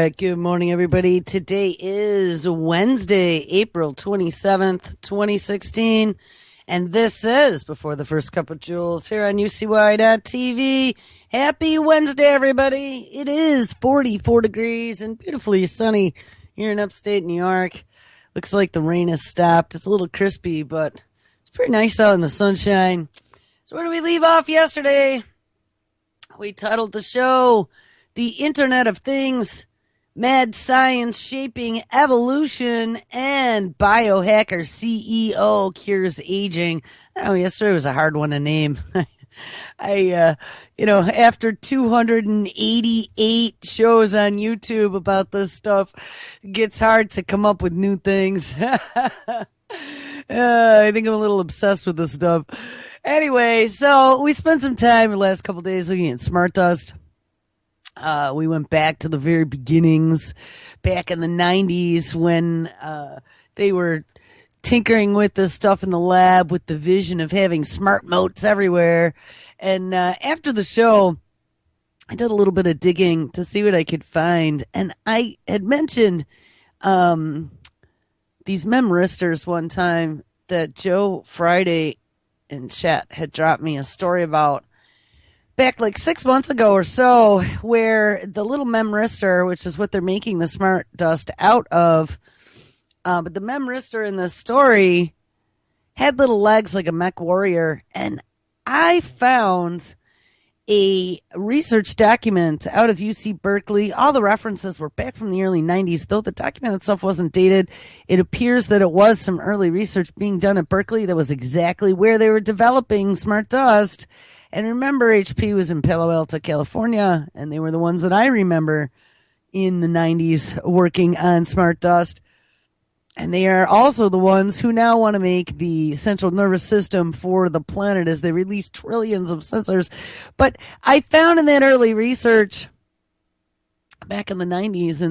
right. Good morning, everybody. Today is Wednesday, April 27th, 2016. And this is Before the First Cup of Jules here on UCY.TV. Happy Wednesday, everybody. It is 44 degrees and beautifully sunny here in upstate New York. Looks like the rain has stopped. It's a little crispy, but it's pretty nice out in the sunshine. So where do we leave off yesterday? We titled the show The Internet of Things, Mad Science Shaping Evolution, and Biohacker CEO Cures Aging. Oh, yesterday was a hard one to name. After 288 shows on YouTube about this stuff, it gets hard to come up with new things. I think I'm a little obsessed with this stuff. Anyway, so we spent some time the last couple of days looking at smart dust. We went back to the very beginnings, back in the 90s when they were tinkering with this stuff in the lab with the vision of having smart motes everywhere. And after the show, I did a little bit of digging to see what I could find. And I had mentioned these memristors one time that Joe Friday in chat had dropped me a story about back like 6 months ago or so, where the little memristor, which is what they're making the smart dust out of, but the memristor in the story had little legs like a mech warrior. And I found a research document out of UC Berkeley. All the references were back from the early 90s, though the document itself wasn't dated. It appears that it was some early research being done at Berkeley that was exactly where they were developing smart dust. And remember, HP was in Palo Alto, California, and they were the ones that I remember in the 90s working on smart dust. And they are also the ones who now want to make the central nervous system for the planet as they release trillions of sensors. But I found in that early research back in the 90s in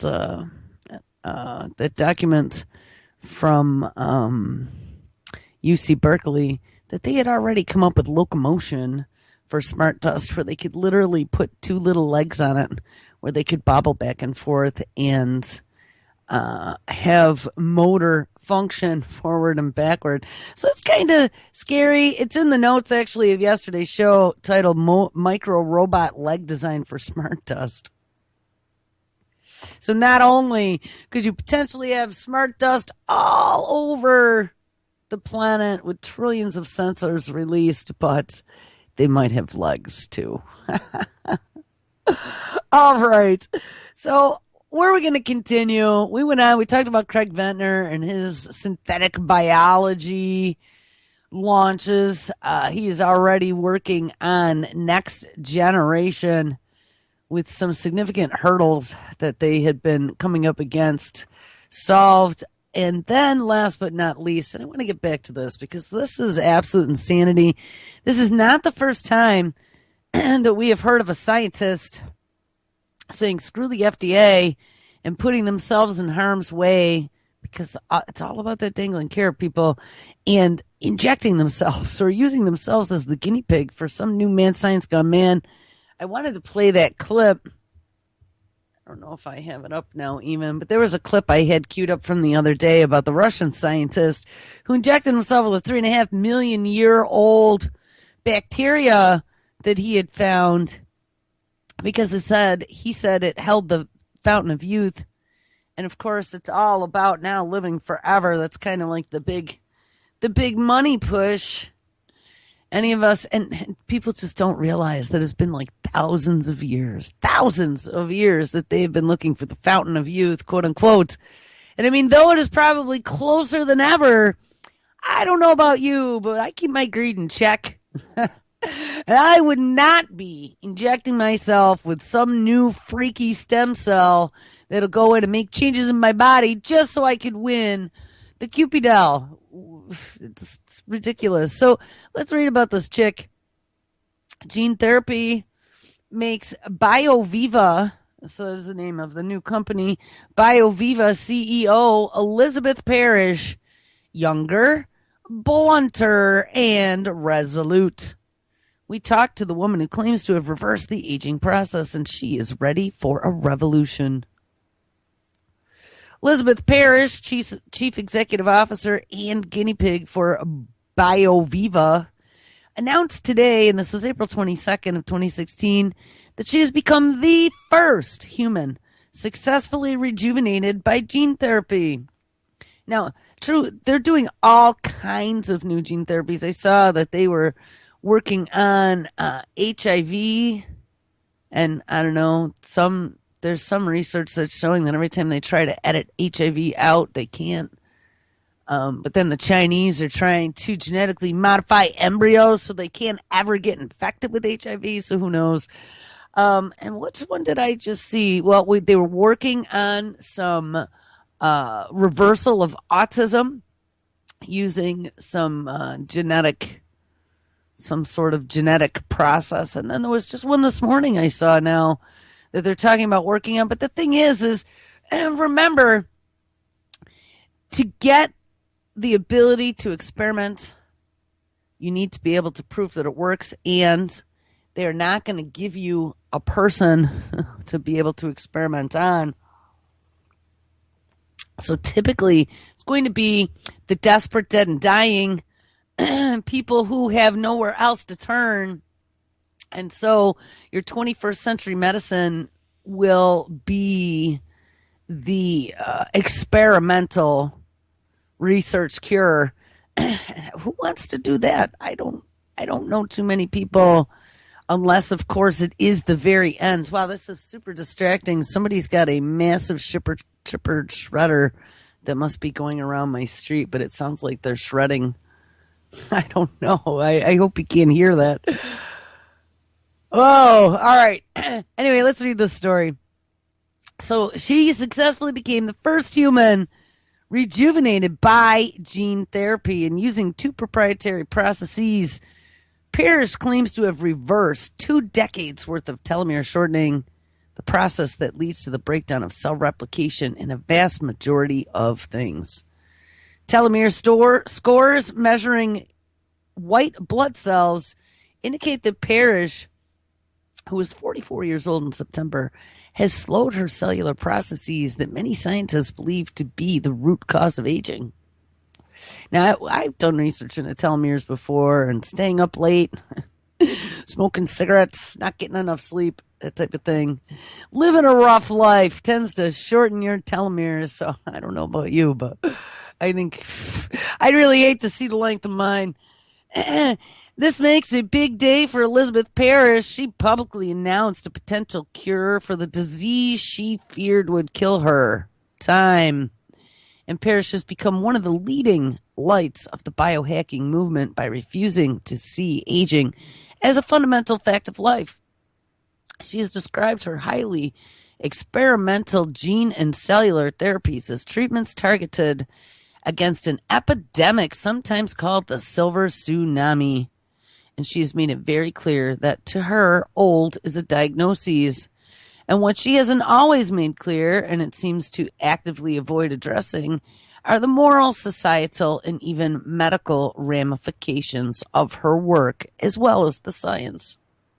that document from UC Berkeley that they had already come up with locomotion for smart dust where they could literally put two little legs on it where they could bobble back and forth and have motor function forward and backward. So it's kind of scary. It's in the notes actually of yesterday's show titled Micro Robot Leg Design for Smart Dust. So not only could you potentially have smart dust all over the planet with trillions of sensors released, but they might have legs too. All right. So where are we going to continue? We went on, we talked about Craig Ventner and his synthetic biology launches. He is already working on next generation with some significant hurdles that they had been coming up against solved. And then last but not least, and I want to get back to this because this is absolute insanity. This is not the first time that we have heard of a scientist saying screw the FDA and putting themselves in harm's way because it's all about that dangling carrot, people, and injecting themselves or using themselves as the guinea pig for some new mad science gone man. I wanted to play that clip. I don't know if I have it up now even, but there was a clip I had queued up from the other day about the Russian scientist who injected himself with a 3.5 million year old bacteria that he had found because he said it held the fountain of youth. And of course, it's all about now living forever. That's kind of like the big money push. Any of us, and people just don't realize that it's been like thousands of years that they've been looking for the fountain of youth, quote unquote. And I mean, though it is probably closer than ever, I don't know about you, but I keep my greed in check. And I would not be injecting myself with some new freaky stem cell that'll go in and make changes in my body just so I could win the Cupidel. It's ridiculous. So let's read about this chick. Gene therapy makes BioViva, so that's the name of the new company, BioViva CEO Elizabeth Parrish, younger, blunter, and resolute. We talked to the woman who claims to have reversed the aging process, and she is ready for a revolution. Elizabeth Parrish, Chief Executive Officer and guinea pig for BioViva, announced today, and this was April 22nd of 2016, that she has become the first human successfully rejuvenated by gene therapy. Now, true, they're doing all kinds of new gene therapies. I saw that they were working on HIV, and I don't know, there's some research that's showing that every time they try to edit HIV out, they can't. But then the Chinese are trying to genetically modify embryos so they can't ever get infected with HIV. So who knows? And which one did I just see? Well, they were working on some reversal of autism using some sort of genetic process. And then there was just one this morning I saw now that they're talking about working on. But the thing is remember, to get the ability to experiment, you need to be able to prove that it works, and they're not going to give you a person to be able to experiment on. So typically, it's going to be the desperate, dead, and dying, people who have nowhere else to turn. And so your 21st century medicine will be the experimental research cure. Who wants to do that? I don't know too many people, unless of course it is the very end. Wow, this is super distracting. Somebody's got a massive chipper shredder that must be going around my street, but it sounds like they're shredding. I don't know. I hope you can't hear that. Oh, all right. Anyway, let's read this story. So she successfully became the first human rejuvenated by gene therapy, and using 2 proprietary processes. Parrish claims to have reversed 2 decades worth of telomere shortening, the process that leads to the breakdown of cell replication in a vast majority of things. Telomere scores measuring white blood cells indicate that Parrish, who was 44 years old in September, has slowed her cellular processes that many scientists believe to be the root cause of aging. Now, I've done research into telomeres before, and staying up late, smoking cigarettes, not getting enough sleep, that type of thing. Living a rough life tends to shorten your telomeres. So I don't know about you, but I think I'd really hate to see the length of mine. This makes a big day for Elizabeth Parrish. She publicly announced a potential cure for the disease she feared would kill her. Time. And Parrish has become one of the leading lights of the biohacking movement by refusing to see aging as a fundamental fact of life. She has described her highly experimental gene and cellular therapies as treatments targeted against an epidemic, sometimes called the silver tsunami. And she has made it very clear that to her, old is a diagnosis. And what she hasn't always made clear, and it seems to actively avoid addressing, are the moral, societal, and even medical ramifications of her work, as well as the science.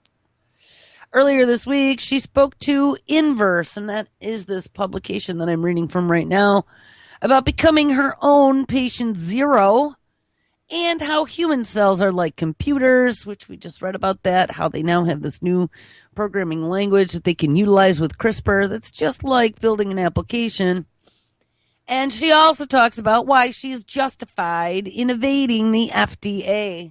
Earlier this week, she spoke to Inverse, and that is this publication that I'm reading from right now, about becoming her own patient zero, and how human cells are like computers, which we just read about that, how they now have this new programming language that they can utilize with CRISPR that's just like building an application. And she also talks about why she is justified in evading the FDA.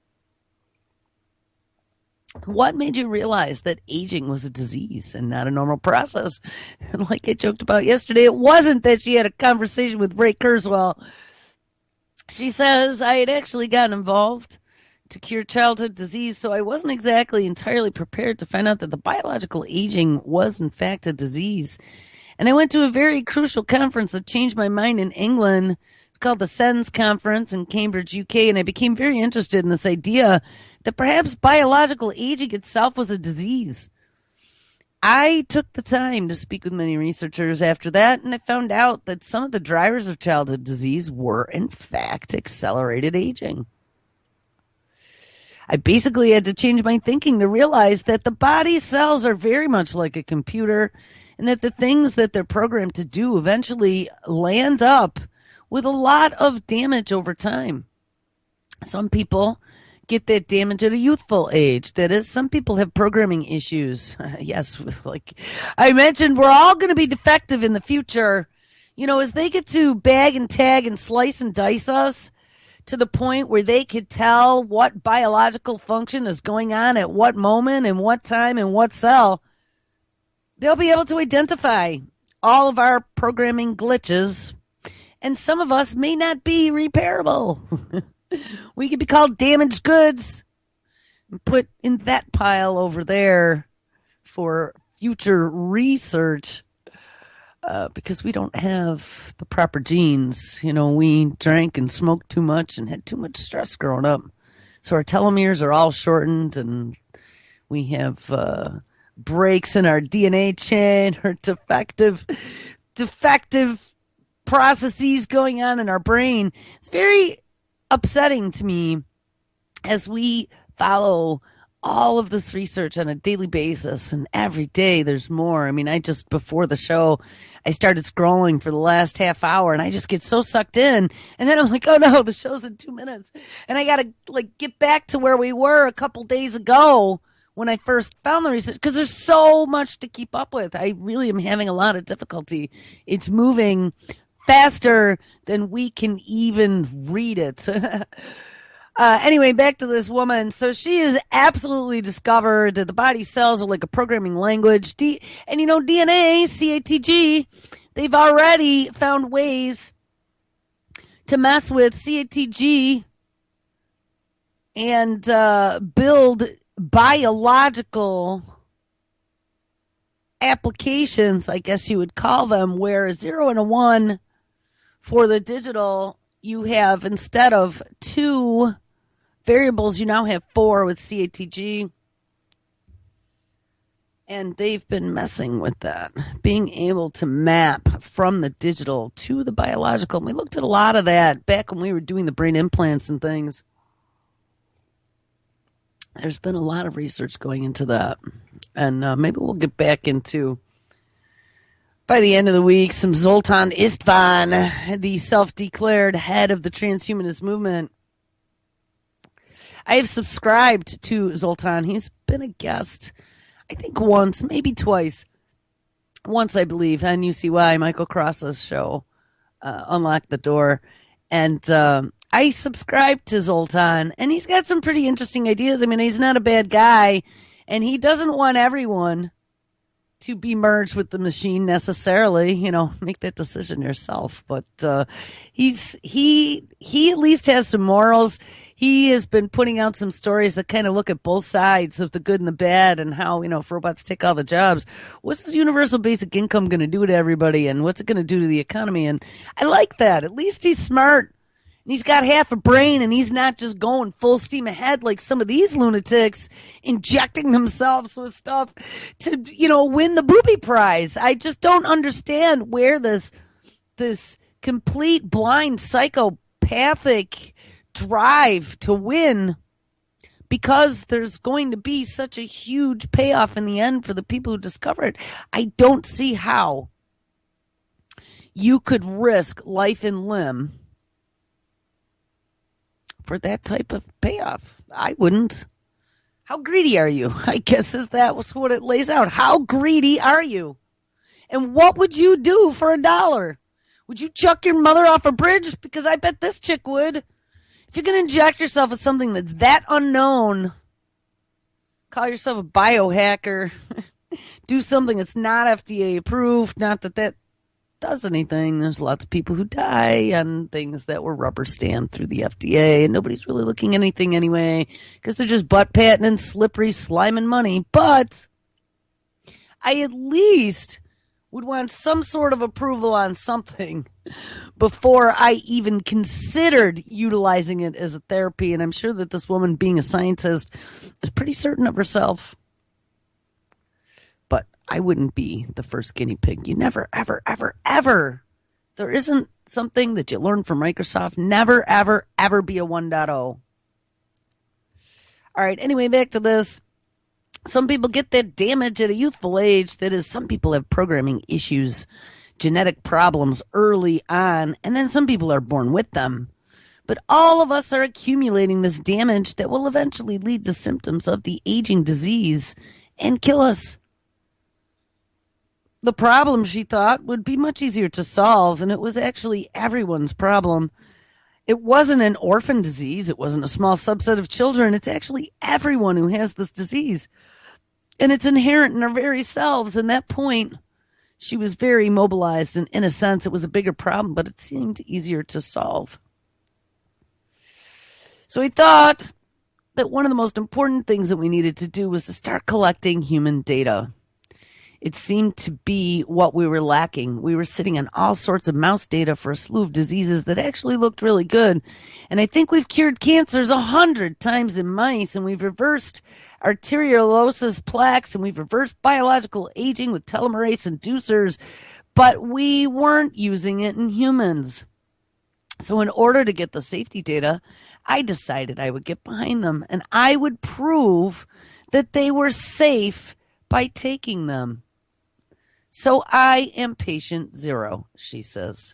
What made you realize that aging was a disease and not a normal process? And like I joked about yesterday, it wasn't that she had a conversation with Ray Kurzweil. She says, I had actually gotten involved to cure childhood disease, so I wasn't exactly entirely prepared to find out that the biological aging was, in fact, a disease. And I went to a very crucial conference that changed my mind in England. It's called the SENS Conference in Cambridge, UK, and I became very interested in this idea that perhaps biological aging itself was a disease. I took the time to speak with many researchers after that, and I found out that some of the drivers of childhood disease were, in fact, accelerated aging. I basically had to change my thinking to realize that the body cells are very much like a computer, and that the things that they're programmed to do eventually land up with a lot of damage over time. Some people get that damage at a youthful age. That is, some people have programming issues. Yes, like I mentioned, we're all going to be defective in the future. You know, as they get to bag and tag and slice and dice us to the point where they could tell what biological function is going on at what moment and what time and what cell, they'll be able to identify all of our programming glitches, and some of us may not be repairable. We could be called damaged goods and put in that pile over there for future research because we don't have the proper genes. You know, we drank and smoked too much and had too much stress growing up. So our telomeres are all shortened, and we have breaks in our DNA chain or defective processes going on in our brain. It's very upsetting to me as we follow all of this research on a daily basis, and every day there's more. I mean, before the show, I started scrolling for the last half hour, and I just get so sucked in, and then I'm like, oh no, the show's in 2 minutes, and I gotta get back to where we were a couple days ago when I first found the research, because there's so much to keep up with. I really am having a lot of difficulty. It's moving faster than we can even read it. Anyway, back to this woman. So she has absolutely discovered that the body cells are like a programming language. And you know, DNA, CATG, they've already found ways to mess with CATG and build biological applications, I guess you would call them, where a 0 and a 1 for the digital, you have, instead of 2 variables, you now have 4 with CATG. And they've been messing with that, being able to map from the digital to the biological. And we looked at a lot of that back when we were doing the brain implants and things. There's been a lot of research going into that. And maybe we'll get back into, by the end of the week, some Zoltan Istvan, the self-declared head of the transhumanist movement. I have subscribed to Zoltan. He's been a guest, I think once, maybe twice. Once, I believe, on UCY, Michael Cross's show, Unlock the Door. And I subscribed to Zoltan, and he's got some pretty interesting ideas. I mean, he's not a bad guy, and he doesn't want everyone to be merged with the machine necessarily. You know, make that decision yourself. But he at least has some morals. He has been putting out some stories that kind of look at both sides of the good and the bad, and how, you know, if robots take all the jobs, what's this universal basic income going to do to everybody, and what's it going to do to the economy? And I like that. At least he's smart, and he's got half a brain, and he's not just going full steam ahead like some of these lunatics, injecting themselves with stuff to, you know, win the booby prize. I just don't understand where this complete blind psychopathic drive to win, because there's going to be such a huge payoff in the end for the people who discover it. I don't see how you could risk life and limb for that type of payoff. I wouldn't. How greedy are you? I guess that was what it lays out. How greedy are you? And what would you do for $1? Would you chuck your mother off a bridge? Because I bet this chick would. If you're going to inject yourself with something that's that unknown, call yourself a biohacker, do something that's not FDA approved, not that that does anything. There's lots of people who die on things that were rubber stamped through the FDA, and nobody's really looking at anything anyway, because they're just butt patting and slippery slime and money. But I at least would want some sort of approval on something before I even considered utilizing it as a therapy. And I'm sure that this woman, being a scientist, is pretty certain of herself. But I wouldn't be the first guinea pig. You never, ever, ever, ever. There isn't something that you learn from Microsoft. Never, ever, ever be a 1.0. All right, anyway, back to this. Some people get that damage at a youthful age. That is, some people have programming issues, genetic problems early on, and then some people are born with them. But all of us are accumulating this damage that will eventually lead to symptoms of the aging disease and kill us. The problem, she thought, would be much easier to solve, and it was actually everyone's problem. It wasn't an orphan disease. It wasn't a small subset of children. It's actually everyone who has this disease. And it's inherent in our very selves. And that point, she was very mobilized. And in a sense, it was a bigger problem, but it seemed easier to solve. So he thought that one of the most important things that we needed to do was to start collecting human data. It seemed to be what we were lacking. We were sitting on all sorts of mouse data for a slew of diseases that actually looked really good. And I think we've cured cancers 100 times in mice, and we've reversed arteriolysis plaques, and we've reversed biological aging with telomerase inducers, but we weren't using it in humans. So in order to get the safety data, I decided I would get behind them, and I would prove that they were safe by taking them. So I am patient zero, she says.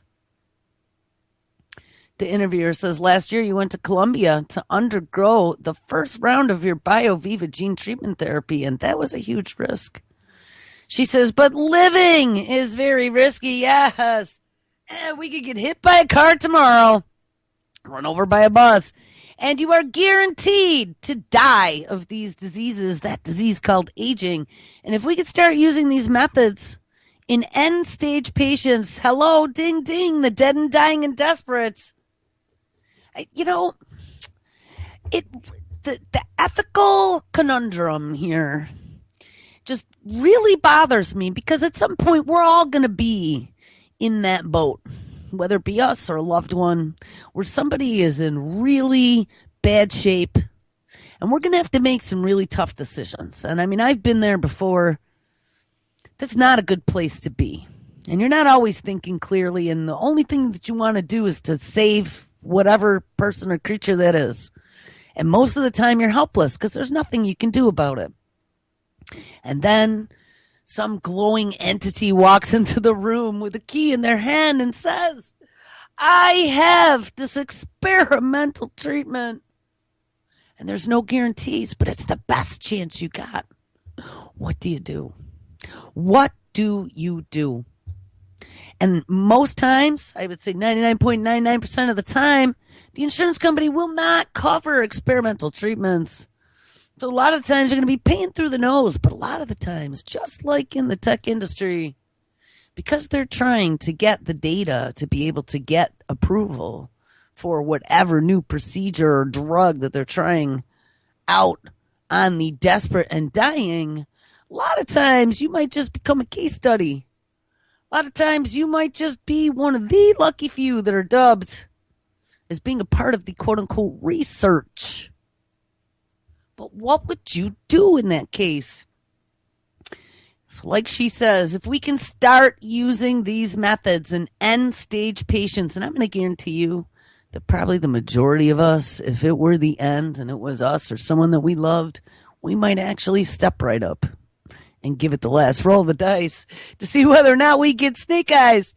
The interviewer says, last year you went to Colombia to undergo the first round of your BioViva gene treatment therapy, and that was a huge risk. She says, but living is very risky, yes. We could get hit by a car tomorrow, run over by a bus, and you are guaranteed to die of these diseases, that disease called aging. And if we could start using these methods in end-stage patients, hello, ding, ding, the dead and dying and desperate. The ethical conundrum here just really bothers me, because at some point we're all going to be in that boat, whether it be us or a loved one, where somebody is in really bad shape, and we're going to have to make some really tough decisions. And I mean, I've been there before. That's not a good place to be. And you're not always thinking clearly, and the only thing that you want to do is to save whatever person or creature that is. And most of the time you're helpless because there's nothing you can do about it. And then some glowing entity walks into the room with a key in their hand and says, I have this experimental treatment. And there's no guarantees, but it's the best chance you got. What do you do? What do you do? And most times, I would say 99.99% of the time, the insurance company will not cover experimental treatments. So a lot of times you're going to be paying through the nose, but a lot of the times, just like in the tech industry, because they're trying to get the data to be able to get approval for whatever new procedure or drug that they're trying out on the desperate and dying, a lot of times you might just become a case study. A lot of times you might just be one of the lucky few that are dubbed as being a part of the quote-unquote research. But what would you do in that case? So like she says, if we can start using these methods in end-stage patients, and I'm going to guarantee you that probably the majority of us, if it were the end and it was us or someone that we loved, we might actually step right up and give it the last roll of the dice to see whether or not we get snake eyes.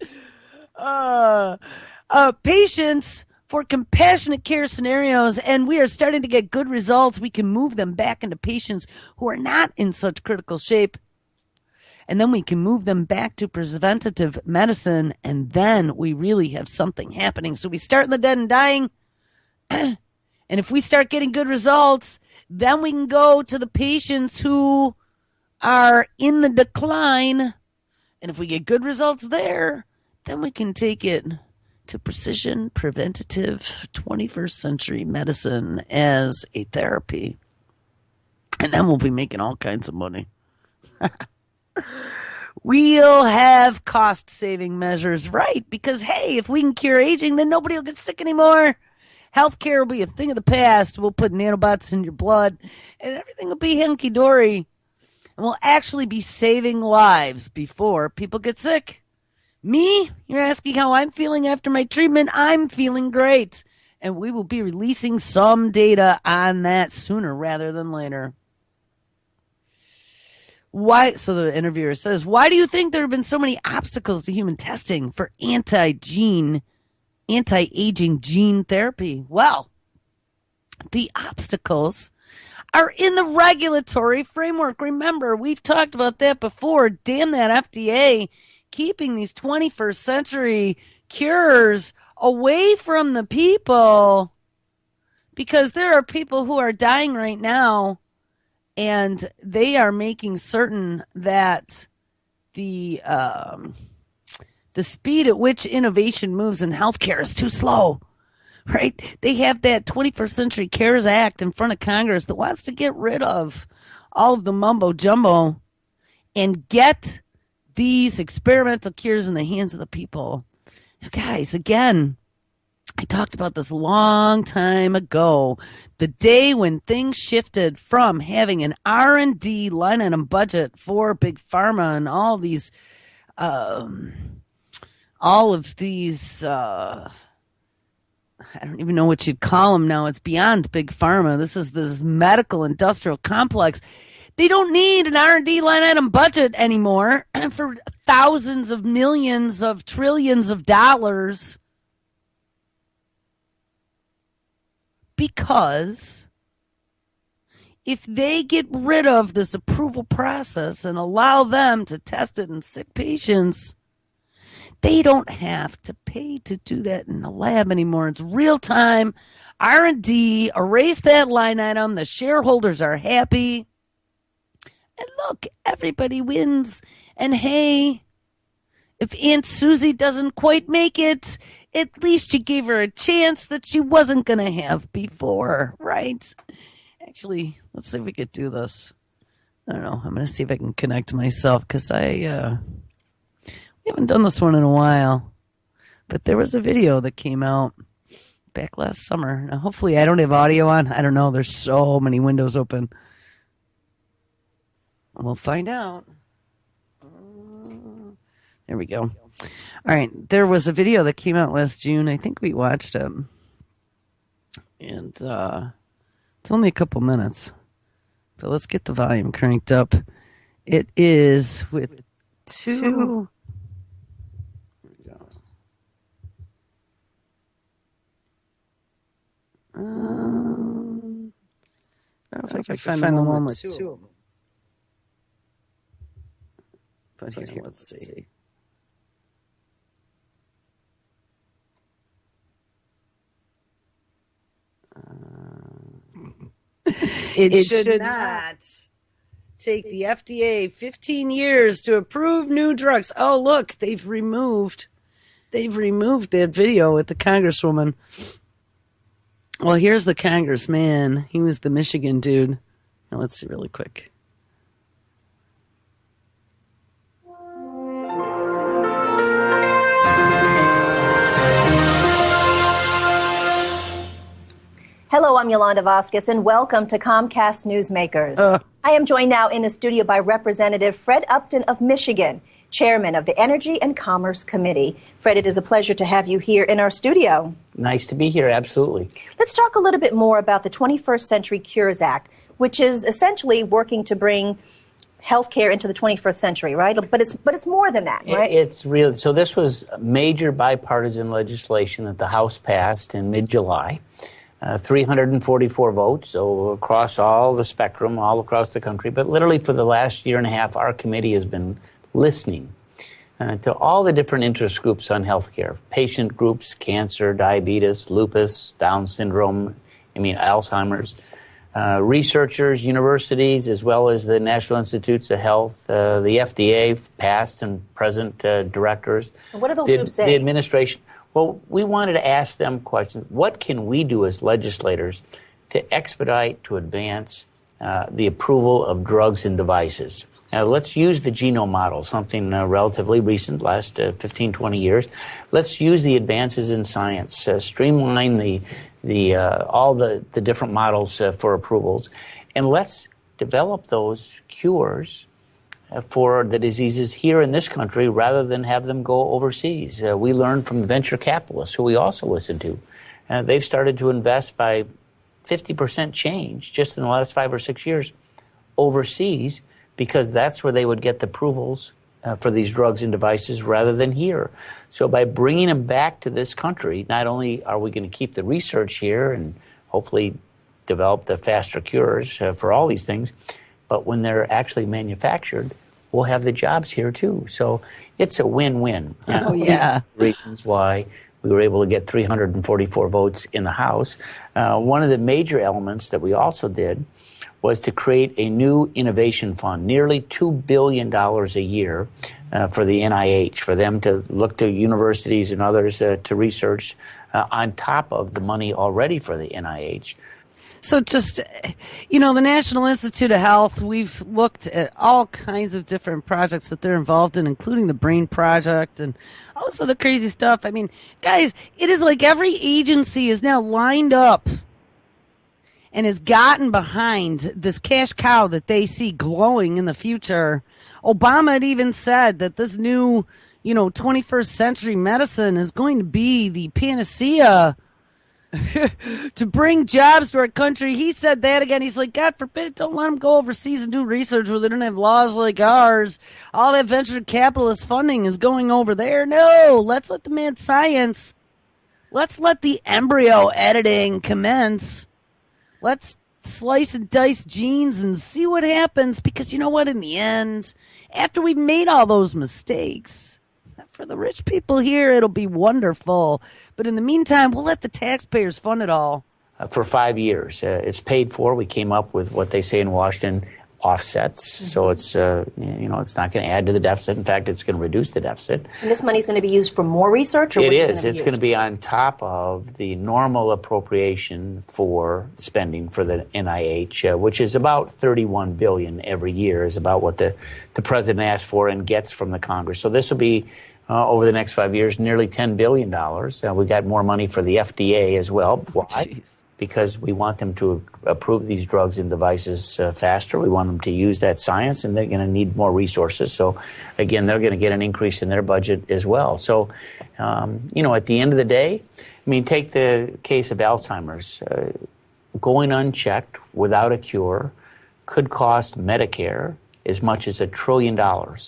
Patients for compassionate care scenarios, and we are starting to get good results. We can move them back into patients who are not in such critical shape, and then we can move them back to preventative medicine, and then we really have something happening. So we start in the dead and dying, and if we start getting good results, then we can go to the patients who are in the decline, and if we get good results there, then we can take it to precision preventative 21st century medicine as a therapy, and then we'll be making all kinds of money. We'll have cost-saving measures, right? Because, hey, if we can cure aging, then nobody will get sick anymore. Healthcare will be a thing of the past. We'll put nanobots in your blood, and everything will be hunky-dory. And we'll actually be saving lives before people get sick. Me? You're asking how I'm feeling after my treatment? I'm feeling great. And we will be releasing some data on that sooner rather than later. Why? So the interviewer says, why do you think there have been so many obstacles to human testing for anti-aging gene therapy? Well, the obstacles are in the regulatory framework. Remember, we've talked about that before. Damn that FDA keeping these 21st century cures away from the people, because there are people who are dying right now, and they are making certain that the speed at which innovation moves in healthcare is too slow. Right? They have that 21st Century CARES Act in front of Congress that wants to get rid of all of the mumbo jumbo and get these experimental cures in the hands of the people. Now, guys, again, I talked about this a long time ago. The day when things shifted from having an R&D line item budget for Big Pharma and all of these I don't even know what you'd call them now. It's beyond Big Pharma. This is this medical industrial complex. They don't need an R&D line item budget anymore for thousands of millions of trillions of dollars, because if they get rid of this approval process and allow them to test it in sick patients, they don't have to pay to do that in the lab anymore. It's real time R&D. Erase that line item. The shareholders are happy. And look, everybody wins. And hey, if Aunt Susie doesn't quite make it, at least you gave her a chance that she wasn't going to have before, right? Actually, let's see if we could do this. I don't know. I'm going to see if I can connect myself, because we haven't done this one in a while, but there was a video that came out back last summer. Now, hopefully I don't have audio on. I don't know. There's so many windows open. We'll find out. There we go. All right. There was a video that came out last June. I think we watched it. And it's only a couple minutes. But let's get the volume cranked up. It is with two... I don't know if I can find the one with two of them. But here, let's see. It should not take the FDA 15 years to approve new drugs. Oh, look, they've removed that video with the Congresswoman. Well, here's the congressman. He was the Michigan dude. Now, let's see really quick. Hello, I'm Yolanda Vasquez, and welcome to Comcast Newsmakers. I am joined now in the studio by Representative Fred Upton of Michigan, Chairman of the Energy and Commerce Committee. Fred, it is a pleasure to have you here in our studio. Nice to be here, absolutely. Let's talk a little bit more about the 21st Century Cures Act, which is essentially working to bring healthcare into the 21st century, right? But it's more than that, right? It's real. So this was major bipartisan legislation that the House passed in mid-July. 344 votes, so across all the spectrum, all across the country. But literally for the last year and a half, our committee has been listening to all the different interest groups on healthcare, patient groups, cancer, diabetes, lupus, Down syndrome, Alzheimer's, researchers, universities, as well as the National Institutes of Health, the FDA, past and present directors. And what do those groups say? The administration. Well, we wanted to ask them questions. What can we do as legislators to expedite, to advance the approval of drugs and devices? Let's use the genome model, something relatively recent, last 15, 20 years. Let's use the advances in science, streamline all the different models for approvals, and let's develop those cures for the diseases here in this country rather than have them go overseas. We learned from venture capitalists, who we also listen to. They've started to invest by 50% change just in the last 5 or 6 years overseas because that's where they would get the approvals for these drugs and devices rather than here. So by bringing them back to this country, not only are we going to keep the research here and hopefully develop the faster cures for all these things, but when they're actually manufactured, we'll have the jobs here too. So it's a win-win. Oh, yeah. Reasons why we were able to get 344 votes in the House. One of the major elements that we also did was to create a new innovation fund, nearly $2 billion a year for the NIH, for them to look to universities and others to research on top of the money already for the NIH. So just, the National Institute of Health, we've looked at all kinds of different projects that they're involved in, including the Brain Project and all this other crazy stuff. I mean, guys, it is like every agency is now lined up and has gotten behind this cash cow that they see glowing in the future. Obama had even said that this new, 21st century medicine is going to be the panacea to bring jobs to our country. He said that again. He's like, God forbid, don't let them go overseas and do research where they don't have laws like ours. All that venture capitalist funding is going over there. No, let's let the mad science. Let's let the embryo editing commence. Let's slice and dice genes and see what happens. Because you know what? In the end, after we've made all those mistakes, for the rich people here, it'll be wonderful. But in the meantime, we'll let the taxpayers fund it all. For 5 years. It's paid for. We came up with what they say in Washington, offsets. Mm-hmm. So it's, it's not going to add to the deficit. In fact, it's going to reduce the deficit. And this money is going to be used for more research? Or it is. It's going to be on top of the normal appropriation for spending for the NIH, which is about $31 billion every year, is about what the president asks for and gets from the Congress. So this will be over the next 5 years, nearly $10 billion. We got more money for the FDA as well. Why? Jeez. Because we want them to approve these drugs and devices faster. We want them to use that science, and they're going to need more resources. So, again, they're going to get an increase in their budget as well. So, at the end of the day, take the case of Alzheimer's. Going unchecked without a cure could cost Medicare as much as $1 trillion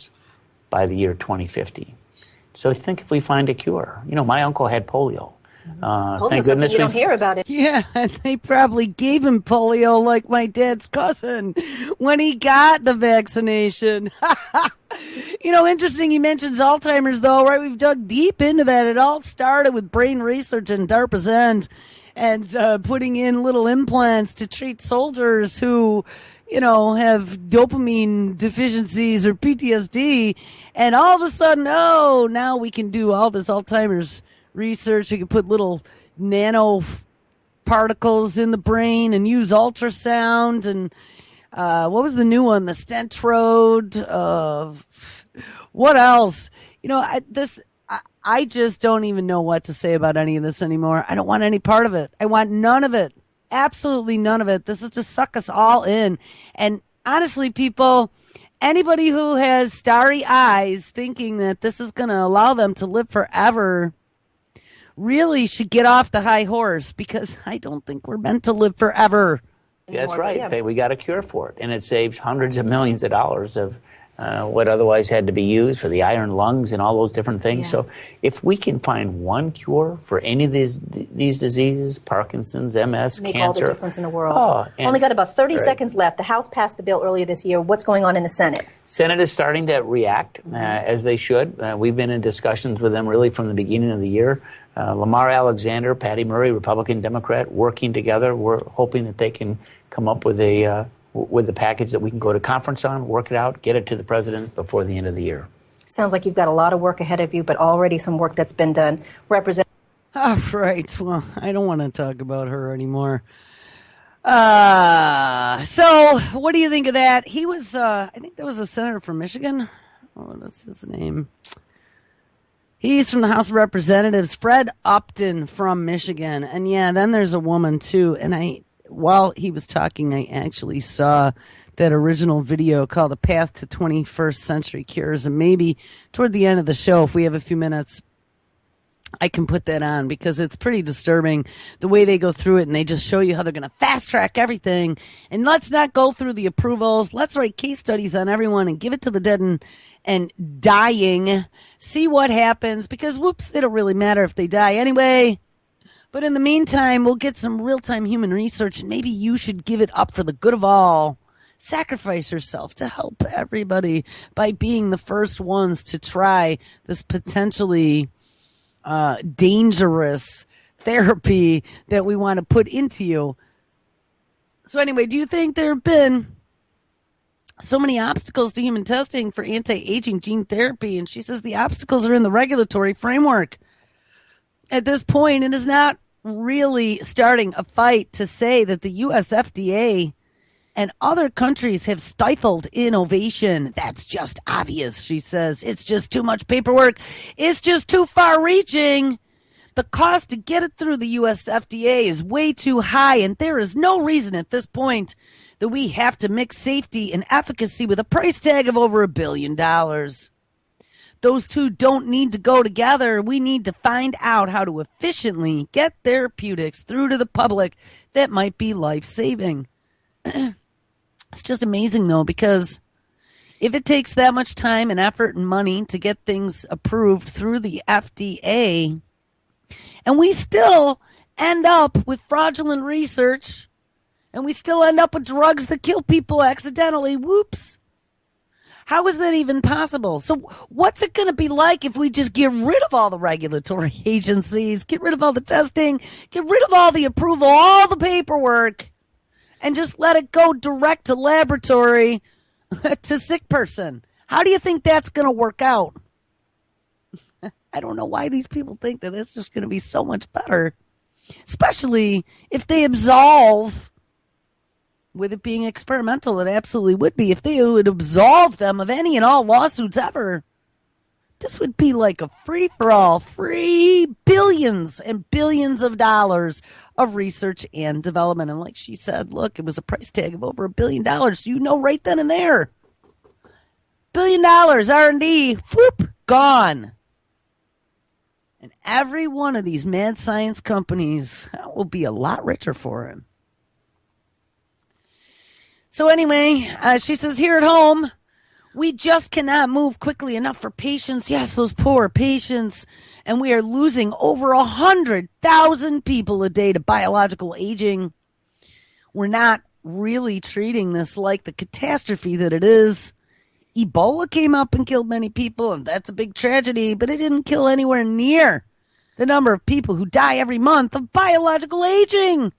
by the year 2050. So think if we find a cure. My uncle had polio. Thank goodness you don't hear about it. Yeah, they probably gave him polio like my dad's cousin when he got the vaccination. Interesting he mentions Alzheimer's, though, right? We've dug deep into that. It all started with brain research in DARPA's end and putting in little implants to treat soldiers who have dopamine deficiencies or PTSD. And all of a sudden, now we can do all this Alzheimer's research. We can put little nano particles in the brain and use ultrasound. And what was the new one? The Stentrode. What else? I just don't even know what to say about any of this anymore. I don't want any part of it. I want none of it. Absolutely none of it. This is to suck us all in. And honestly, people, anybody who has starry eyes thinking that this is going to allow them to live forever really should get off the high horse, because I don't think we're meant to live forever. That's right. Yeah. We got a cure for it, and it saves hundreds of millions of dollars of what otherwise had to be used for the iron lungs and all those different things. Yeah. So if we can find one cure for any of these diseases, Parkinson's, MS, make cancer. All the difference in the world. Only got about 30 seconds left. The House passed the bill earlier this year. What's going on in the Senate? Senate is starting to react, as they should. We've been in discussions with them really from the beginning of the year. Lamar Alexander, Patty Murray, Republican, Democrat, working together. We're hoping that they can come up with the package that we can go to conference on, work it out, get it to the president before the end of the year. Sounds like you've got a lot of work ahead of you, but already some work that's been done. All right. Well, I don't want to talk about her anymore. So what do you think of that? He was, I think that was a senator from Michigan. What is his name? He's from the House of Representatives, Fred Upton from Michigan. And yeah, then there's a woman too. And while he was talking, I actually saw that original video called The Path to 21st Century Cures. And maybe toward the end of the show, if we have a few minutes, I can put that on because it's pretty disturbing the way they go through it, and they just show you how they're going to fast track everything. And let's not go through the approvals. Let's write case studies on everyone and give it to the dead and dying. See what happens, because whoops, they don't really matter if they die anyway. But in the meantime, we'll get some real-time human research, and maybe you should give it up for the good of all. Sacrifice yourself to help everybody by being the first ones to try this potentially dangerous therapy that we want to put into you. So anyway, do you think there have been so many obstacles to human testing for anti-aging gene therapy? And she says the obstacles are in the regulatory framework. At this point, it is not really starting a fight to say that the US FDA and other countries have stifled innovation. That's just obvious, she says. It's just too much paperwork. It's just too far reaching. The cost to get it through the US FDA is way too high, and there is no reason at this point that we have to mix safety and efficacy with a price tag of over $1 billion. Those two don't need to go together. We need to find out how to efficiently get therapeutics through to the public that might be life-saving. It's just amazing, though, because if it takes that much time and effort and money to get things approved through the FDA, and we still end up with fraudulent research, and we still end up with drugs that kill people accidentally, whoops. How is that even possible? So what's it going to be like if we just get rid of all the regulatory agencies, get rid of all the testing, get rid of all the approval, all the paperwork, and just let it go direct to laboratory to sick person? How do you think that's going to work out? I don't know why these people think that it's just going to be so much better, especially if they absolve. With it being experimental, it absolutely would be. If they would absolve them of any and all lawsuits ever, this would be like a free-for-all, free billions and billions of dollars of research and development. And like she said, look, it was a price tag of over $1 billion. So you know right then and there. $1 billion R&D, whoop, gone. And every one of these mad science companies will be a lot richer for him. So anyway, she says here at home, we just cannot move quickly enough for patients. Yes, those poor patients. And we are losing over 100,000 people a day to biological aging. We're not really treating this like the catastrophe that it is. Ebola came up and killed many people, and that's a big tragedy, but it didn't kill anywhere near the number of people who die every month of biological aging.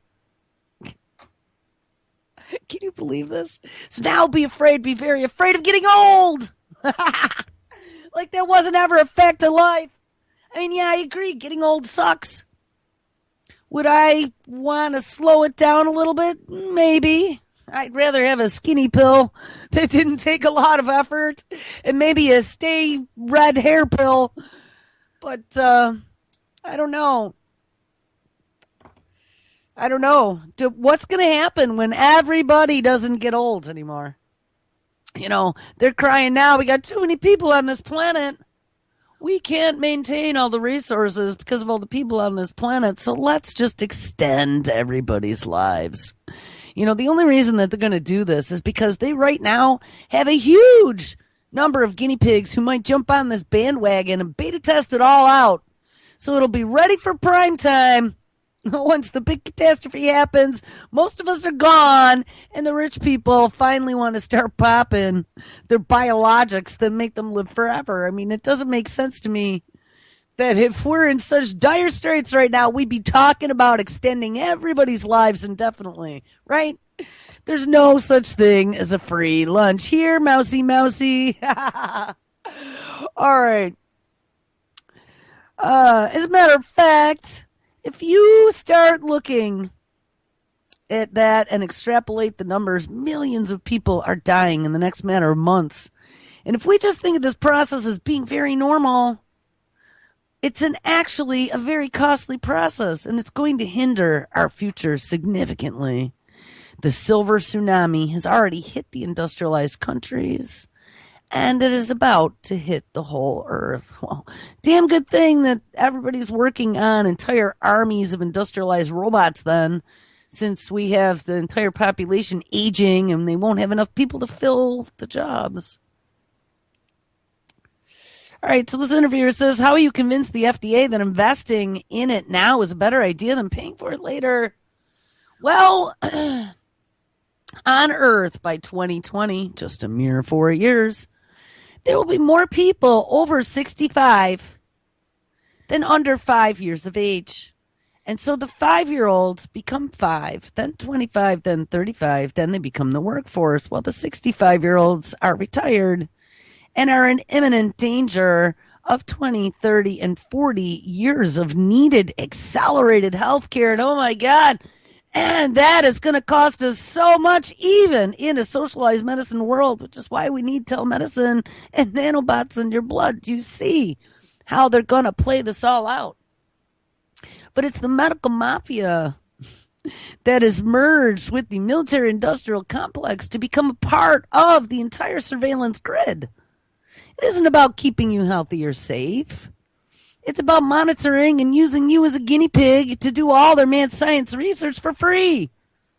Can you believe this? So now be very afraid of getting old. Like that wasn't ever a fact of life. I mean, yeah, I agree. Getting old sucks. Would I want to slow it down a little bit? Maybe. I'd rather have a skinny pill that didn't take a lot of effort and maybe a stay red hair pill. But I don't know. What's going to happen when everybody doesn't get old anymore? You know, they're crying now. We got too many people on this planet. We can't maintain all the resources because of all the people on this planet. So let's just extend everybody's lives. You know, the only reason that they're going to do this is because they right now have a huge number of guinea pigs who might jump on this bandwagon and beta test it all out. So it'll be ready for prime time. Once the big catastrophe happens, most of us are gone, and the rich people finally want to start popping their biologics that make them live forever. I mean, it doesn't make sense to me that if we're in such dire straits right now, we'd be talking about extending everybody's lives indefinitely, right? There's no such thing as a free lunch here, mousy. All right. As a matter of fact, if you start looking at that and extrapolate the numbers, millions of people are dying in the next matter of months. And if we just think of this process as being very normal, it's actually a very costly process, and it's going to hinder our future significantly. The silver tsunami has already hit the industrialized countries, and it is about to hit the whole earth. Well, damn good thing that everybody's working on entire armies of industrialized robots then, since we have the entire population aging and they won't have enough people to fill the jobs. All right, so this interviewer says, how are you convinced the FDA that investing in it now is a better idea than paying for it later? Well, on Earth by 2020, just a mere 4 years, there will be more people over 65 than under 5 years of age. And so the 5-year-olds become 5, then 25, then 35, then they become the workforce, while the 65-year-olds are retired and are in imminent danger of 20, 30, and 40 years of needed accelerated health care. And oh my God, and that is going to cost us so much, even in a socialized medicine world, which is why we need telemedicine and nanobots in your blood. Do you see how they're going to play this all out? But it's the medical mafia that is merged with the military-industrial complex to become a part of the entire surveillance grid. It isn't about keeping you healthy or safe. It's about monitoring and using you as a guinea pig to do all their mad science research for free.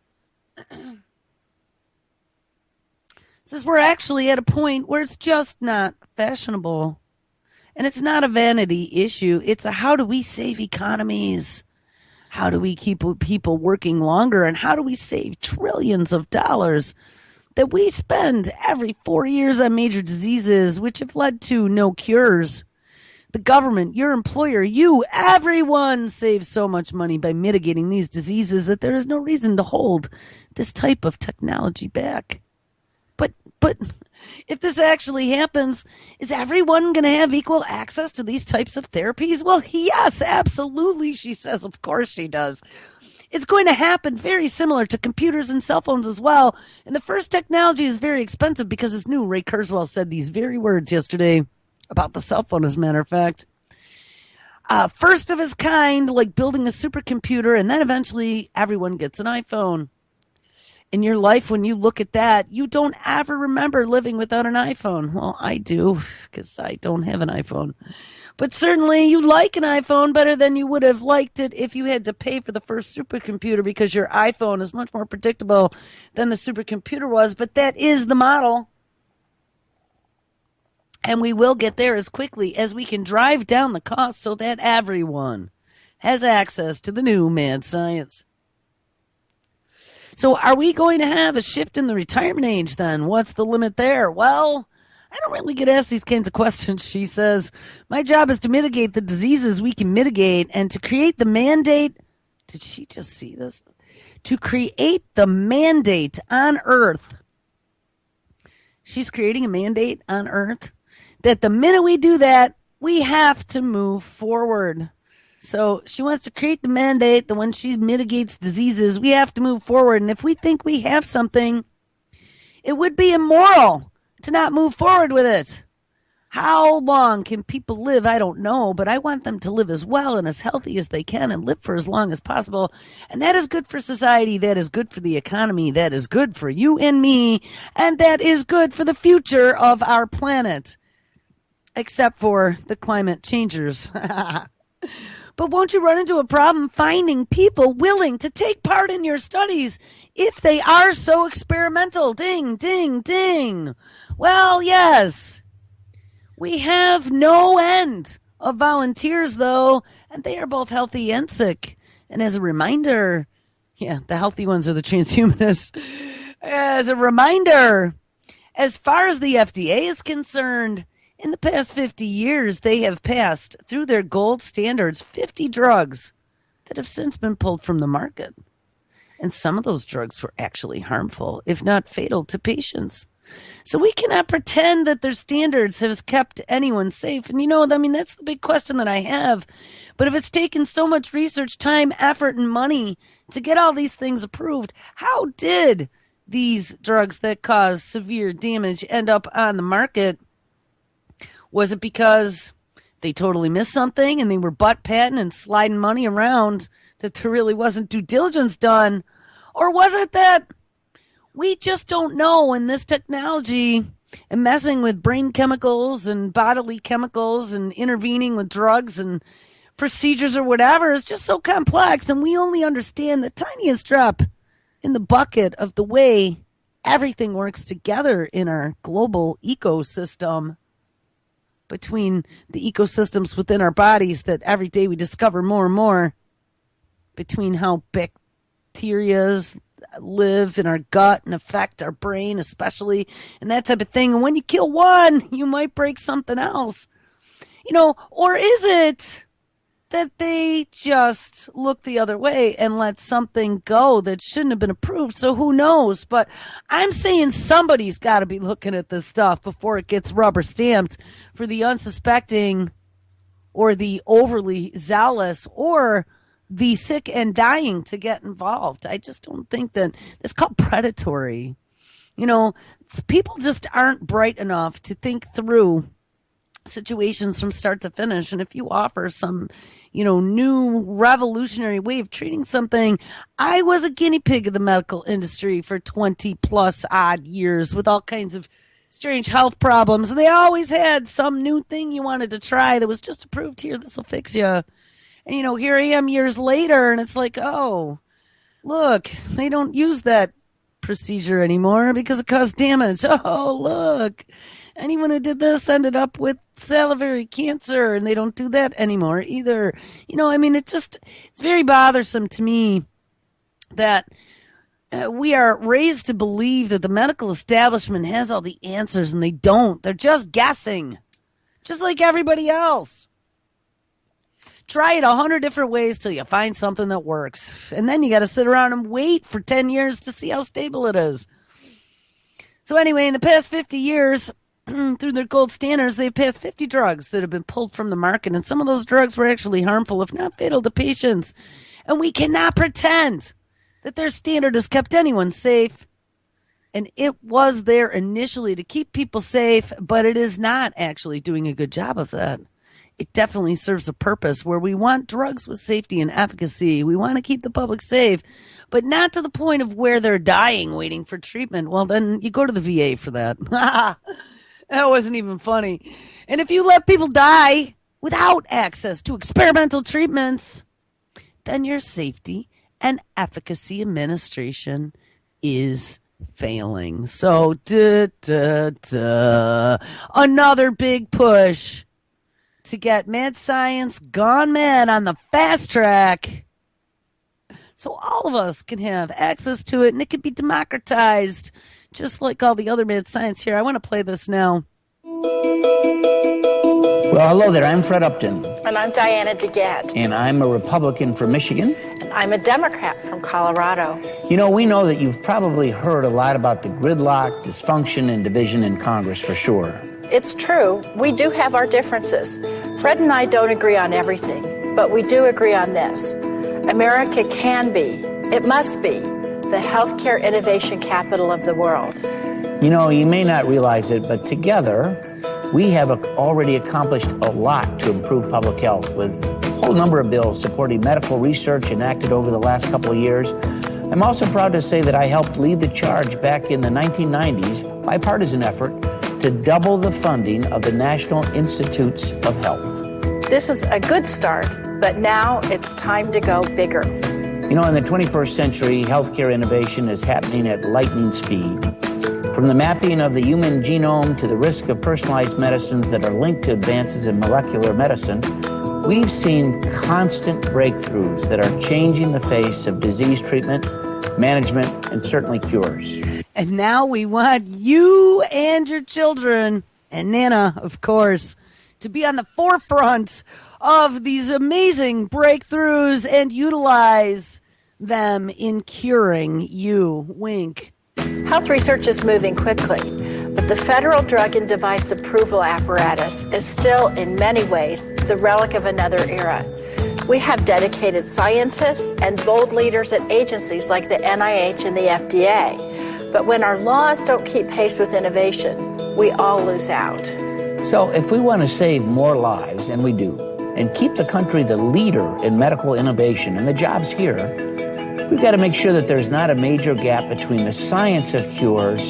Says we're actually at a point where it's just not fashionable. And it's not a vanity issue. It's a how do we save economies? How do we keep people working longer? And how do we save trillions of dollars that we spend every 4 years on major diseases, which have led to no cures? The government, your employer, you, everyone saves so much money by mitigating these diseases that there is no reason to hold this type of technology back. But if this actually happens, is everyone going to have equal access to these types of therapies? Well, yes, absolutely, she says. Of course she does. It's going to happen very similar to computers and cell phones as well. And the first technology is very expensive because it's new. Ray Kurzweil said these very words yesterday about the cell phone, as a matter of fact. First of its kind, like building a supercomputer, and then eventually everyone gets an iPhone. In your life, when you look at that, you don't ever remember living without an iPhone. Well, I do, because I don't have an iPhone. But certainly you like an iPhone better than you would have liked it if you had to pay for the first supercomputer, because your iPhone is much more predictable than the supercomputer was. But that is the model. And we will get there as quickly as we can drive down the cost so that everyone has access to the new mad science. So are we going to have a shift in the retirement age then? What's the limit there? Well, I don't really get asked these kinds of questions. She says, my job is to mitigate the diseases we can mitigate and to create the mandate. Did she just see this? To create the mandate on Earth. She's creating a mandate on Earth that the minute we do that, we have to move forward. So she wants to create the mandate that when she mitigates diseases, we have to move forward. And if we think we have something, it would be immoral to not move forward with it. How long can people live? I don't know, but I want them to live as well and as healthy as they can and live for as long as possible. And that is good for society. That is good for the economy. That is good for you and me. And that is good for the future of our planet. Except for the climate changers. But won't you run into a problem finding people willing to take part in your studies if they are so experimental? Ding, ding, ding. Well, yes. We have no end of volunteers, though, and they are both healthy and sick. And as a reminder, the healthy ones are the transhumanists. As a reminder, as far as the FDA is concerned, in the past 50 years, they have passed through their gold standards 50 drugs that have since been pulled from the market. And some of those drugs were actually harmful, if not fatal, to patients. So we cannot pretend that their standards have kept anyone safe. And that's the big question that I have. But if it's taken so much research, time, effort, and money to get all these things approved, how did these drugs that cause severe damage end up on the market? Was it because they totally missed something and they were butt patting and sliding money around that there really wasn't due diligence done? Or was it that we just don't know, and this technology And messing with brain chemicals and bodily chemicals and intervening with drugs and procedures or whatever is just so complex. And we only understand the tiniest drop in the bucket of the way everything works together in our global ecosystem, between the ecosystems within our bodies that every day we discover more and more, between how bacteria live in our gut and affect our brain especially, and that type of thing. And when you kill one, you might break something else. Or is it that they just look the other way and let something go that shouldn't have been approved? So who knows? But I'm saying somebody's got to be looking at this stuff before it gets rubber stamped for the unsuspecting or the overly zealous or the sick and dying to get involved. I just don't think that it's called predatory. People just aren't bright enough to think through situations from start to finish. And if you offer some new revolutionary way of treating something. I was a guinea pig of the medical industry for 20 plus odd years with all kinds of strange health problems. And they always had some new thing you wanted to try that was just approved here. This will fix you. And, here I am years later and it's like, oh, look, they don't use that procedure anymore because it caused damage. Oh, look. Anyone who did this ended up with salivary cancer, and they don't do that anymore either. It's very bothersome to me that we are raised to believe that the medical establishment has all the answers, and they don't. They're just guessing, just like everybody else. Try it 100 different ways till you find something that works, and then you got to sit around and wait for 10 years to see how stable it is. So anyway, in the past 50 years, through their gold standards, they've passed 50 drugs that have been pulled from the market, and some of those drugs were actually harmful, if not fatal, to patients. And we cannot pretend that their standard has kept anyone safe. And it was there initially to keep people safe, but it is not actually doing a good job of that. It definitely serves a purpose where we want drugs with safety and efficacy. We want to keep the public safe, but not to the point of where they're dying waiting for treatment. Well, then you go to the VA for that. That wasn't even funny. And if you let people die without access to experimental treatments, then your safety and efficacy administration is failing. So, another big push to get mad science gone mad on the fast track so all of us can have access to it and it can be democratized. Just like all the other mad science here. I want to play this now. Well, hello there. I'm Fred Upton. And I'm Diana DeGette. And I'm a Republican from Michigan. And I'm a Democrat from Colorado. We know that you've probably heard a lot about the gridlock, dysfunction, and division in Congress for sure. It's true. We do have our differences. Fred and I don't agree on everything, but we do agree on this. America can be, it must be, the healthcare innovation capital of the world. You may not realize it, but together we have already accomplished a lot to improve public health with a whole number of bills supporting medical research enacted over the last couple of years. I'm also proud to say that I helped lead the charge back in the 1990s, bipartisan effort, to double the funding of the National Institutes of Health. This is a good start, but now it's time to go bigger. In the 21st century, healthcare innovation is happening at lightning speed. From the mapping of the human genome to the risk of personalized medicines that are linked to advances in molecular medicine, we've seen constant breakthroughs that are changing the face of disease treatment, management, and certainly cures. And now we want you and your children, and Nana, of course, to be on the forefront of these amazing breakthroughs and utilize them in curing you. Wink. Health research is moving quickly, but the federal drug and device approval apparatus is still, in many ways, the relic of another era. We have dedicated scientists and bold leaders at agencies like the NIH and the FDA. But when our laws don't keep pace with innovation, we all lose out. So if we want to save more lives, and we do, and keep the country the leader in medical innovation and the jobs here, we've got to make sure that there's not a major gap between the science of cures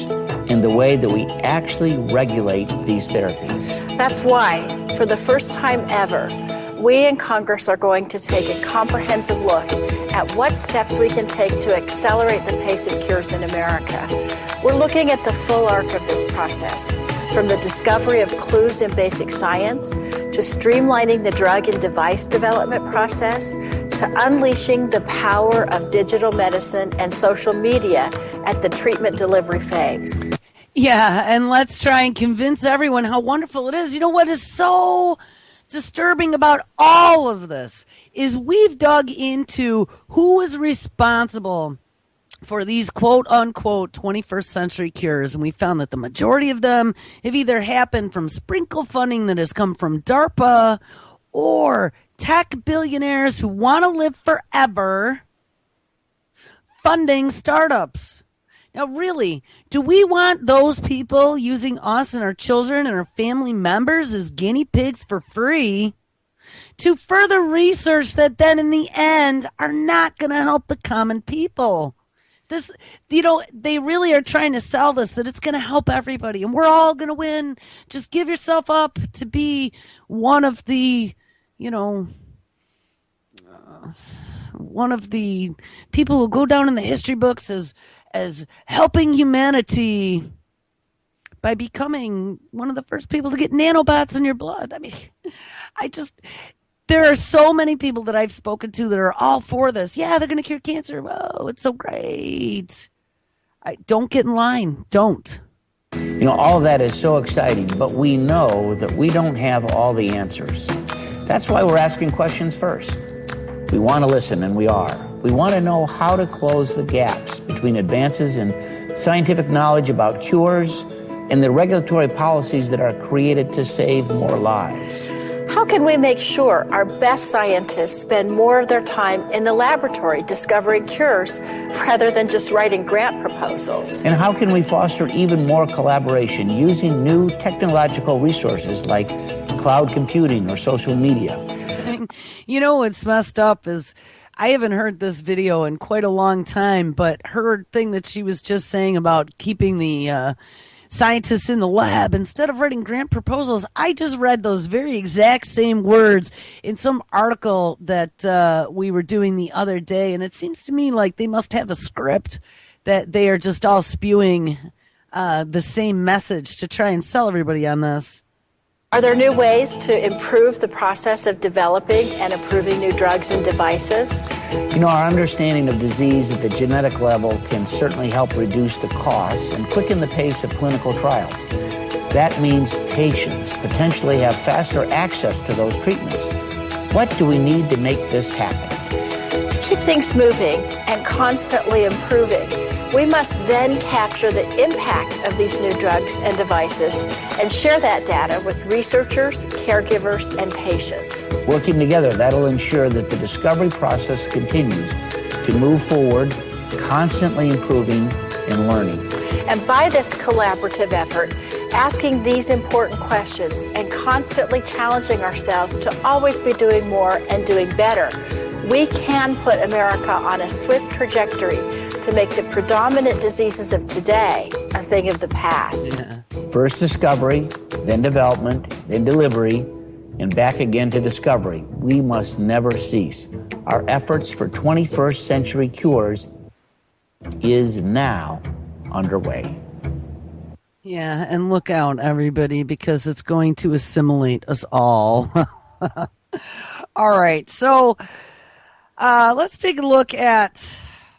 in the way that we actually regulate these therapies. That's why, for the first time ever, we in Congress are going to take a comprehensive look at what steps we can take to accelerate the pace of cures in America. We're looking at the full arc of this process, from the discovery of clues in basic science, to streamlining the drug and device development process, to unleashing the power of digital medicine and social media at the treatment delivery phase. Yeah, and let's try and convince everyone how wonderful it is. You know what is so disturbing about all of this is we've dug into who is responsible for these quote-unquote 21st century cures, and we found that the majority of them have either happened from sprinkle funding that has come from DARPA or tech billionaires who want to live forever funding startups. Now, really, do we want those people using us and our children and our family members as guinea pigs for free to further research that then in the end are not going to help the common people? This, they really are trying to sell this, that it's going to help everybody and we're all going to win. Just give yourself up to be one of the, one of the people who go down in the history books as helping humanity by becoming one of the first people to get nanobots in your blood. I mean, there are so many people that I've spoken to that are all for this. Yeah, they're going to cure cancer. Oh, it's so great. Don't get in line. Don't. All of that is so exciting, but we know that we don't have all the answers. That's why we're asking questions first. We want to listen, and we are. We want to know how to close the gaps between advances in scientific knowledge about cures and the regulatory policies that are created to save more lives. How can we make sure our best scientists spend more of their time in the laboratory discovering cures rather than just writing grant proposals? And how can we foster even more collaboration using new technological resources like cloud computing or social media? What's messed up is I haven't heard this video in quite a long time, but her thing that she was just saying about keeping the scientists in the lab instead of writing grant proposals, I just read those very exact same words in some article that we were doing the other day, and it seems to me like they must have a script that they are just all spewing the same message to try and sell everybody on this. Are there new ways to improve the process of developing and approving new drugs and devices? Our understanding of disease at the genetic level can certainly help reduce the costs and quicken the pace of clinical trials. That means patients potentially have faster access to those treatments. What do we need to make this happen? To keep things moving and constantly improving, we must then capture the impact of these new drugs and devices and share that data with researchers, caregivers, and patients. Working together, that'll ensure that the discovery process continues to move forward, constantly improving and learning. And by this collaborative effort, asking these important questions and constantly challenging ourselves to always be doing more and doing better, we can put America on a swift trajectory to make the predominant diseases of today a thing of the past. Yeah. First discovery, then development, then delivery, and back again to discovery. We must never cease. Our efforts for 21st century cures is now underway. Yeah, and look out, everybody, because it's going to assimilate us all. All right, so let's take a look at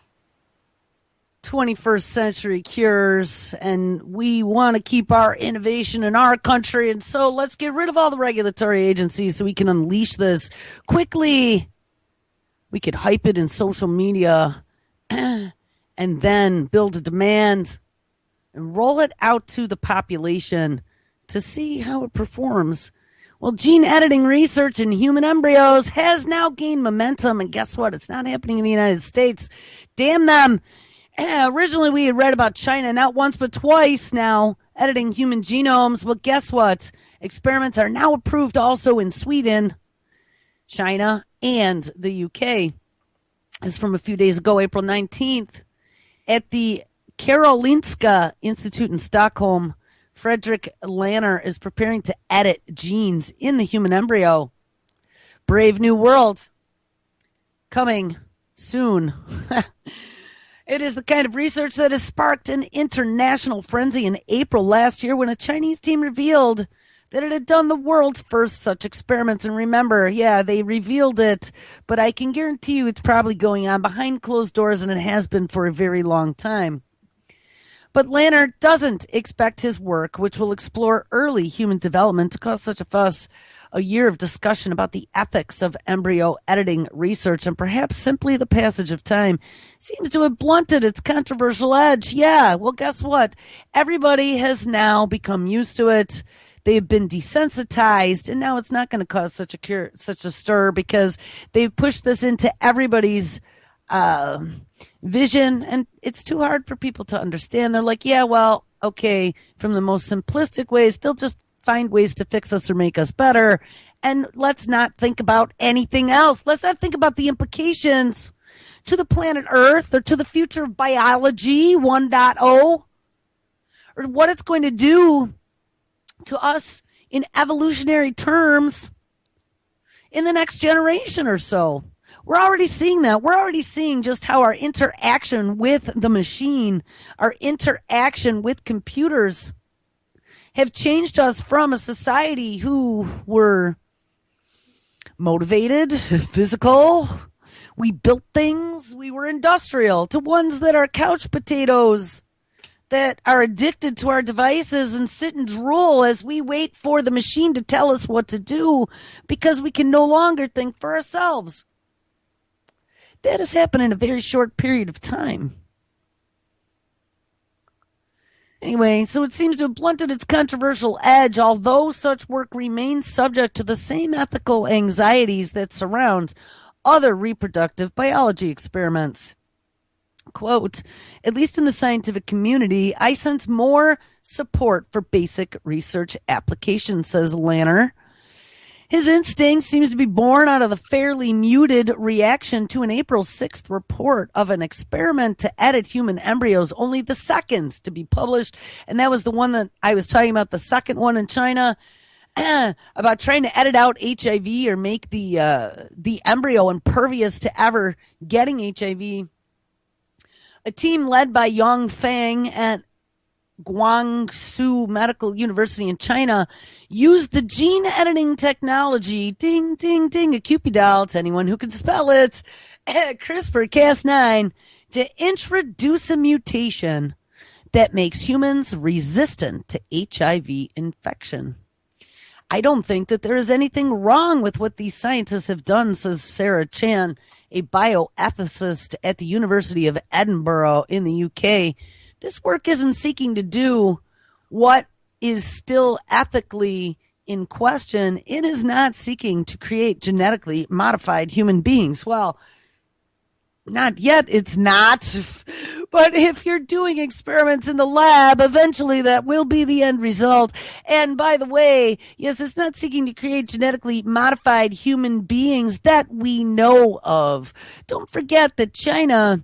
21st century cures, and we want to keep our innovation in our country, and so let's get rid of all the regulatory agencies so we can unleash this quickly. We could hype it in social media and then build a demand and roll it out to the population to see how it performs. Well, gene editing research in human embryos has now gained momentum, and guess what? It's not happening in the United States. Damn them. Originally, we had read about China, not once but twice now, editing human genomes. Well, guess what? Experiments are now approved also in Sweden, China, and the UK. This is from a few days ago, April 19th, at the Karolinska Institute in Stockholm, Fredrik Lanner is preparing to edit genes in the human embryo. Brave new world. Coming soon. It is the kind of research that has sparked an international frenzy in April last year when a Chinese team revealed that it had done the world's first such experiments. And remember, yeah, they revealed it, but I can guarantee you it's probably going on behind closed doors, and it has been for a very long time. But Lanner doesn't expect his work, which will explore early human development, to cause such a fuss. A year of discussion about the ethics of embryo editing research, and perhaps simply the passage of time, seems to have blunted its controversial edge. Yeah, well, guess what? Everybody has now become used to it. They've been desensitized, and now it's not going to cause such a stir because they've pushed this into everybody's vision, and it's too hard for people to understand. They're like, yeah, well, okay, from the most simplistic ways, they'll just find ways to fix us or make us better, and let's not think about anything else. Let's not think about the implications to the planet Earth or to the future of biology 1.0, or what it's going to do to us in evolutionary terms in the next generation or so. We're already seeing that. We're already seeing just how our interaction with the machine, our interaction with computers, have changed us from a society who were motivated, physical, we built things, we were industrial, to ones that are couch potatoes, that are addicted to our devices and sit and drool as we wait for the machine to tell us what to do because we can no longer think for ourselves. That has happened in a very short period of time. Anyway, so it seems to have blunted its controversial edge, although such work remains subject to the same ethical anxieties that surrounds other reproductive biology experiments. Quote, at least in the scientific community, I sense more support for basic research applications, says Lanner. His instinct seems to be born out of the fairly muted reaction to an April 6th report of an experiment to edit human embryos, only the second to be published. And that was the one that I was talking about, the second one in China, about trying to edit out HIV or make the embryo impervious to ever getting HIV. A team led by Yang Fang at Guangzhou Medical University in China used the gene editing technology, ding, ding, ding, a Cupid doll to anyone who can spell it, CRISPR-Cas9, to introduce a mutation that makes humans resistant to HIV infection. I don't think that there is anything wrong with what these scientists have done, says Sarah Chan, a bioethicist at the University of Edinburgh in the UK. This work isn't seeking to do what is still ethically in question. It is not seeking to create genetically modified human beings. Well, not yet, it's not. But if you're doing experiments in the lab, eventually that will be the end result. And by the way, yes, it's not seeking to create genetically modified human beings that we know of. Don't forget that China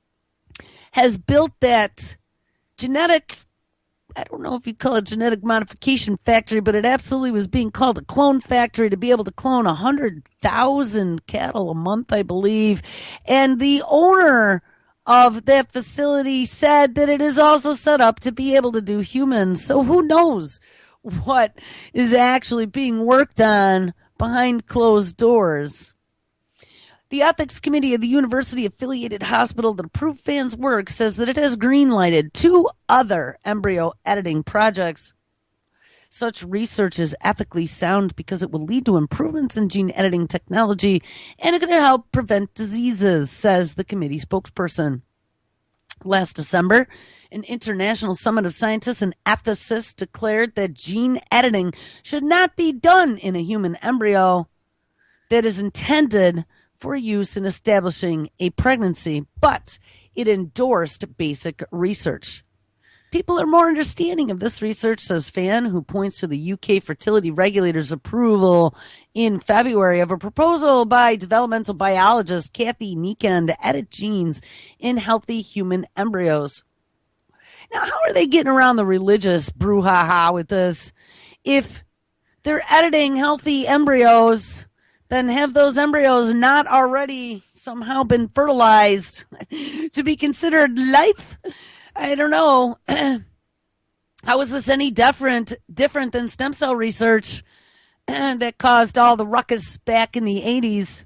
has built that genetic, I don't know if you call it genetic modification factory, but it absolutely was being called a clone factory to be able to clone 100,000 cattle a month, I believe. And the owner of that facility said that it is also set up to be able to do humans. So who knows what is actually being worked on behind closed doors. The ethics committee of the university-affiliated hospital that approved Fan's work says that it has green-lighted 2 other embryo editing projects. Such research is ethically sound because it will lead to improvements in gene editing technology and it can help prevent diseases, says the committee spokesperson. Last December, an international summit of scientists and ethicists declared that gene editing should not be done in a human embryo that is intended for use in establishing a pregnancy, but it endorsed basic research. People are more understanding of this research, says Fan, who points to the UK fertility regulator's approval in February of a proposal by developmental biologist Kathy Nikan to edit genes in healthy human embryos. Now, how are they getting around the religious brouhaha with this? If they're editing healthy embryos, then have those embryos not already somehow been fertilized to be considered life? I don't know. How is this any different than stem cell research that caused all the ruckus back in the 80s?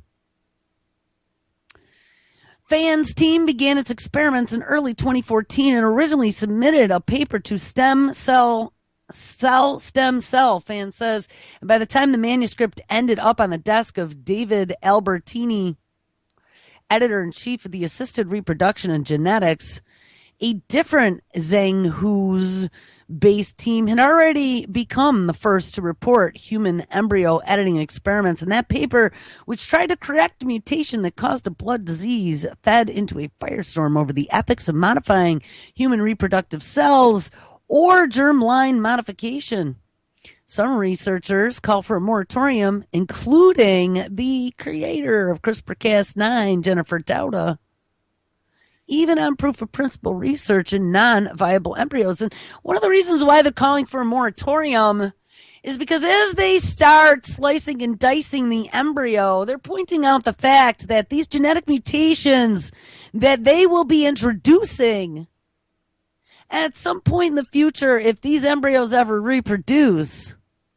FAN's team began its experiments in early 2014 and originally submitted a paper to Stem Cell, FAN says. And by the time the manuscript ended up on the desk of David Albertini, editor-in-chief of the Assisted Reproduction and Genetics, a different Zhenghu's-based team had already become the first to report human embryo editing experiments. And that paper, which tried to correct a mutation that caused a blood disease, fed into a firestorm over the ethics of modifying human reproductive cells or germline modification. Some researchers call for a moratorium, including the creator of CRISPR-Cas9, Jennifer Doudna, even on proof of principle research in non-viable embryos. And one of the reasons why they're calling for a moratorium is because as they start slicing and dicing the embryo, they're pointing out the fact that these genetic mutations that they will be introducing at some point in the future, if these embryos ever reproduce,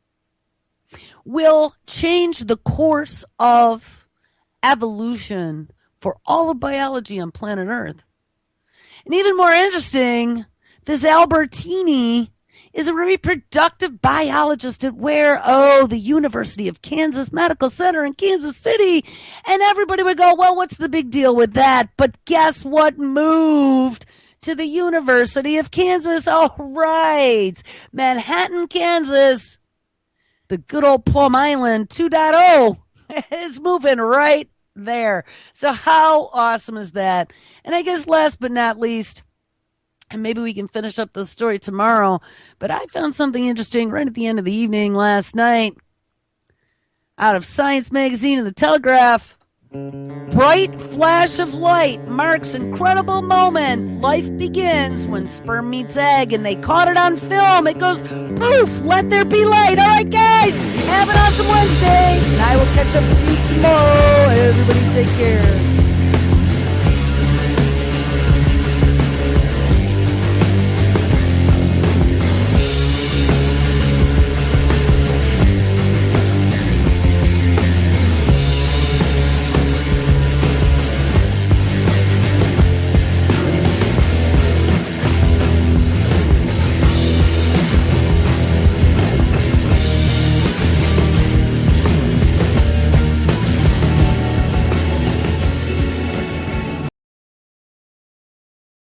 will change the course of evolution for all of biology on planet Earth. And even more interesting, this Albertini is a reproductive biologist at the University of Kansas Medical Center in Kansas City. And everybody would go, well, what's the big deal with that? But guess what moved to the University of Kansas? All right, Manhattan, Kansas, the good old Plum Island 2.0 is moving right there. So how awesome is that? And I guess last but not least, and maybe we can finish up the story tomorrow, but I found something interesting right at the end of the evening last night out of Science Magazine and The Telegraph. Bright flash of light marks incredible moment. Life begins when sperm meets egg, and they caught it on film. It goes poof, let there be light. All right, guys, have an awesome Wednesday, and I will catch up with you tomorrow. Everybody take care.